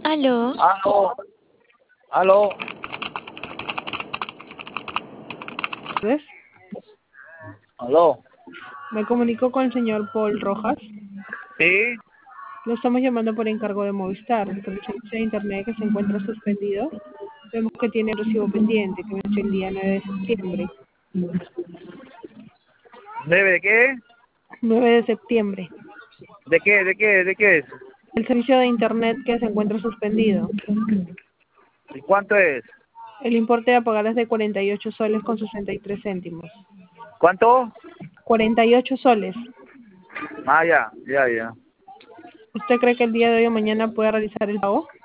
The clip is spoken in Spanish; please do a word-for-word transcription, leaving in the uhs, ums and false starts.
Aló. Aló. Aló. ¿Ves? Aló. Me comunico con el señor Paul Rojas. Sí. Lo estamos llamando por encargo de Movistar, por el servicio de internet que se encuentra suspendido. Vemos que tiene recibo pendiente, que vence el día nueve de septiembre. ¿Debe de qué? nueve de septiembre. ¿De qué? ¿De qué? ¿De qué es? El servicio de internet que se encuentra suspendido. ¿Y cuánto es? El importe a pagar es de cuarenta y ocho soles con sesenta y tres céntimos. ¿Cuánto? cuarenta y ocho soles. Ah, ya, ya, ya. ¿Usted cree que el día de hoy o mañana pueda realizar el pago?